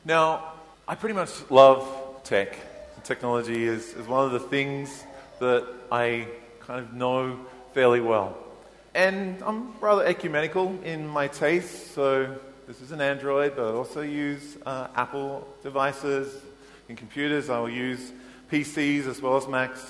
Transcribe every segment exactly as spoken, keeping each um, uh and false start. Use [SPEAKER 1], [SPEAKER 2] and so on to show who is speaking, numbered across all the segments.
[SPEAKER 1] Now, I pretty much love tech. Technology is, is one of the things that I kind of know fairly well. And I'm rather ecumenical in my taste, so this is an Android, but I also use uh, Apple devices. In computers, I will use P Cs as well as Macs,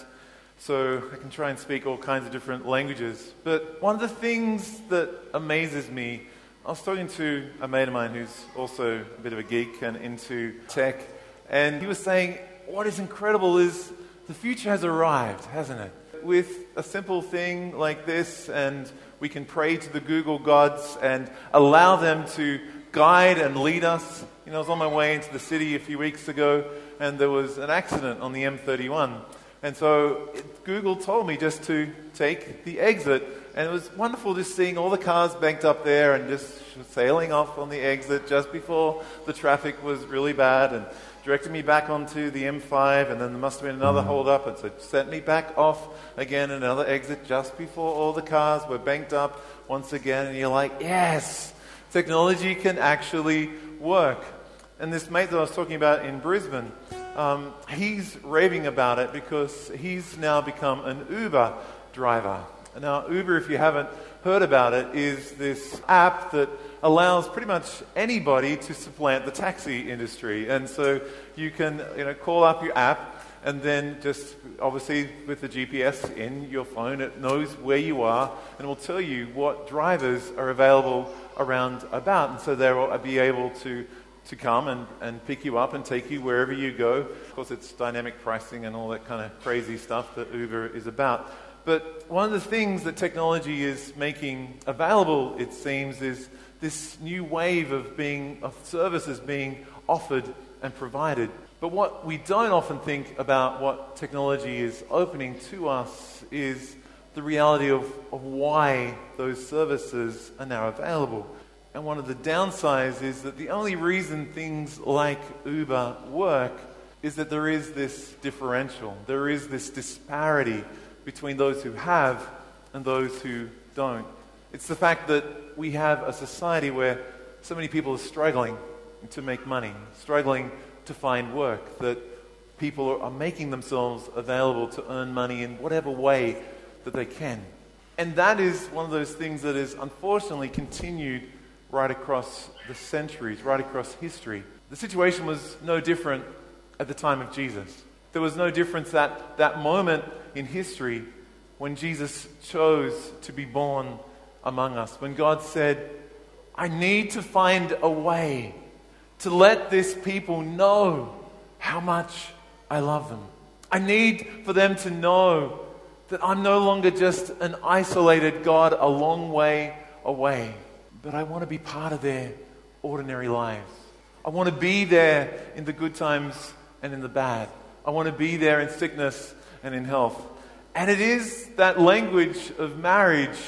[SPEAKER 1] so I can try and speak all kinds of different languages. But one of the things that amazes me, I was talking to a mate of mine who's also a bit of a geek and into tech, and he was saying, what is incredible is the future has arrived, hasn't it? With a simple thing like this, and we can pray to the Google gods and allow them to guide and lead us. You know, I was on my way into the city a few weeks ago, and there was an accident on the M thirty-one. And so it, Google told me just to take the exit, and it was wonderful just seeing all the cars banked up there and just sailing off on the exit just before the traffic was really bad, and directed me back onto the M five, and then there must have been another hold-up, and so it sent me back off again, another exit just before all the cars were banked up once again, and you're like, yes, technology can actually work. And this mate that I was talking about in Brisbane, um, he's raving about it because he's now become an Uber driver. Now, Uber, if you haven't heard about it, is this app that allows pretty much anybody to supplant the taxi industry. And so you can, you know, call up your app, and then just, obviously, with the G P S in your phone, it knows where you are, and it will tell you what drivers are available around about. And so they'll be able to to come and, and pick you up and take you wherever you go. Of course, it's dynamic pricing and all that kind of crazy stuff that Uber is about. But one of the things that technology is making available, it seems, is this new wave of being of services being offered and provided. But what we don't often think about what technology is opening to us is the reality of, of why those services are now available. And one of the downsides is that the only reason things like Uber work is that there is this differential. There is this disparity between those who have and those who don't. It's the fact that we have a society where so many people are struggling to make money, struggling to find work, that people are making themselves available to earn money in whatever way that they can. And that is one of those things that is unfortunately continued right across the centuries, right across history. The situation was no different at the time of Jesus. There was no difference at that moment in history when Jesus chose to be born among us, when God said, I need to find a way to let this people know how much I love them. I need for them to know that I'm no longer just an isolated God a long way away, but I want to be part of their ordinary lives. I want to be there in the good times and in the bad. I want to be there in sickness and in health. And it is that language of marriage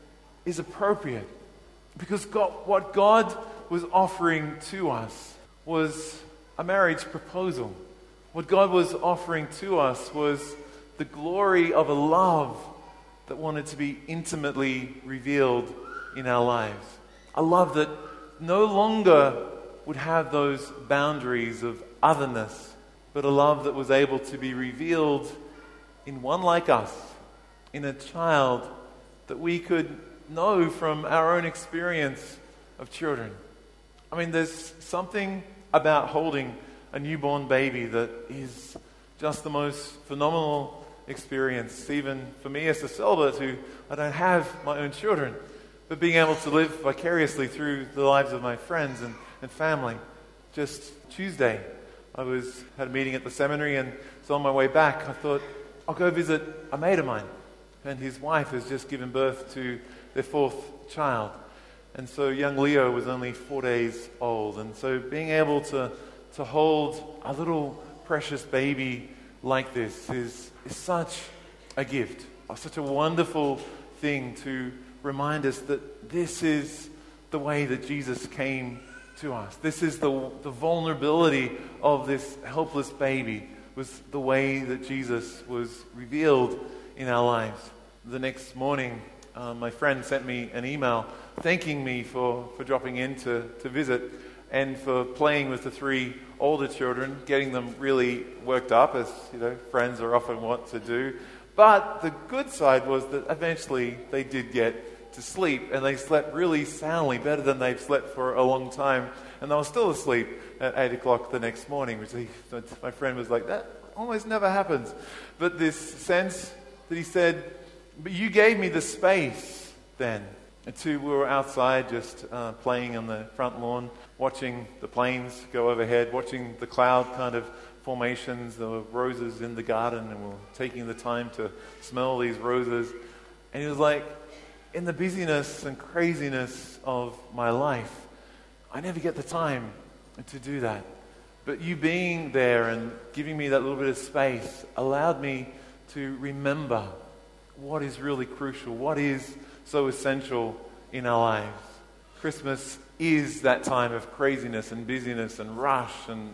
[SPEAKER 1] is appropriate because God, what God was offering to us was a marriage proposal. What God was offering to us was the glory of a love that wanted to be intimately revealed in our lives. A love that no longer would have those boundaries of otherness, but a love that was able to be revealed in one like us, in a child that we could know from our own experience of children. I mean, there's something about holding a newborn baby that is just the most phenomenal experience, even for me as a celibate who I don't have my own children, but being able to live vicariously through the lives of my friends and, and family. Just Tuesday, I was had a meeting at the seminary, and so on my way back, I thought, I'll go visit a mate of mine, and his wife has just given birth to their fourth child. And so young Leo was only four days old, and so being able to, to hold a little precious baby like this is, is such a gift, such a wonderful thing to remind us that this is the way that Jesus came to us. This is the, the vulnerability of this helpless baby, was the way that Jesus was revealed in our lives. The next morning, uh, my friend sent me an email thanking me for, for dropping in to, to visit. and for playing with the three older children, getting them really worked up, as you know, friends are often want to do. But the good side was that eventually they did get to sleep, and they slept really soundly, better than they've slept for a long time. And they were still asleep at eight o'clock the next morning, which he, my friend was like, that almost never happens. But this sense that he said, but you gave me the space then. And two, we were outside just uh, playing on the front lawn, watching the planes go overhead, watching the cloud kind of formations. There were roses in the garden, and we were taking the time to smell these roses. And he was like, in the busyness and craziness of my life, I never get the time to do that. But you being there and giving me that little bit of space allowed me to remember what is really crucial, what is so essential in our lives. Christmas is that time of craziness and busyness and rush and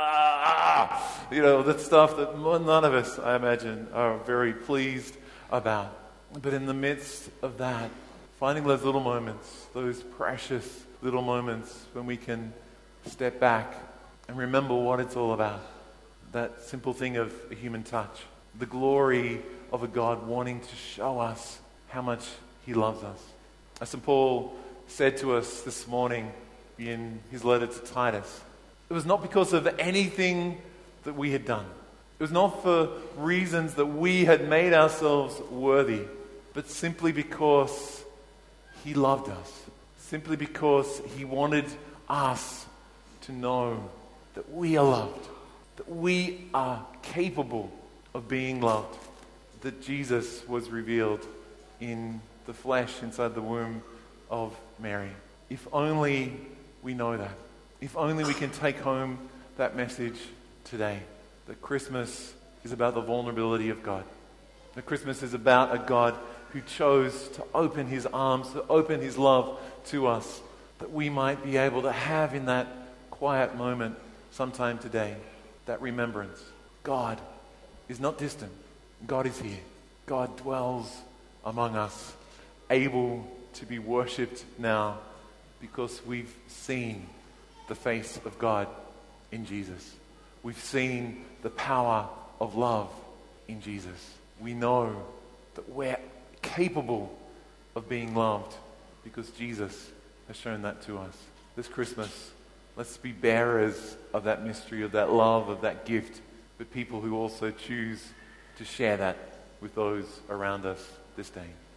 [SPEAKER 1] ah, you know, that stuff that none of us, I imagine, are very pleased about. But in the midst of that, finding those little moments, those precious little moments when we can step back and remember what it's all about. That simple thing of a human touch. The glory of a God wanting to show us how much He loves us. As Saint Paul said to us this morning in his letter to Titus, it was not because of anything that we had done. It was not for reasons that we had made ourselves worthy, but simply because He loved us. Simply because He wanted us to know that we are loved, that we are capable of being loved, that Jesus was revealed in the flesh inside the womb of Mary. If only we know that. If only we can take home that message today. That Christmas is about the vulnerability of God. That Christmas is about a God who chose to open His arms, to open His love to us, that we might be able to have in that quiet moment sometime today, that remembrance. God is not distant. God is here. God dwells among us, able to be worshipped now because we've seen the face of God in Jesus. We've seen the power of love in Jesus. We know that we're capable of being loved because Jesus has shown that to us. This Christmas, let's be bearers of that mystery, of that love, of that gift, but people who also choose to share that with those around us this day.